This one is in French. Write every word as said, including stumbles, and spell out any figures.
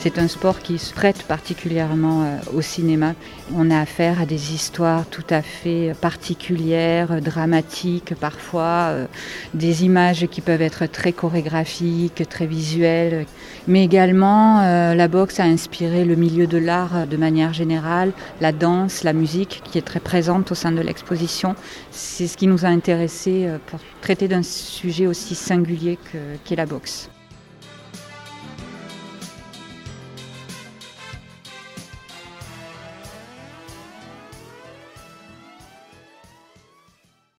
C'est un sport qui se prête particulièrement euh, au cinéma. On a affaire à des histoires tout à fait particulières, dramatiques parfois, euh, des images qui peuvent être très chorégraphiques, très visuelles. Mais également, euh, la boxe a inspiré le milieu de l'art de manière générale, la danse, la musique qui est très présente au sein de l'exposition. C'est ce qui nous a intéressés pour traiter d'un sujet aussi singulier que, qu'est la boxe.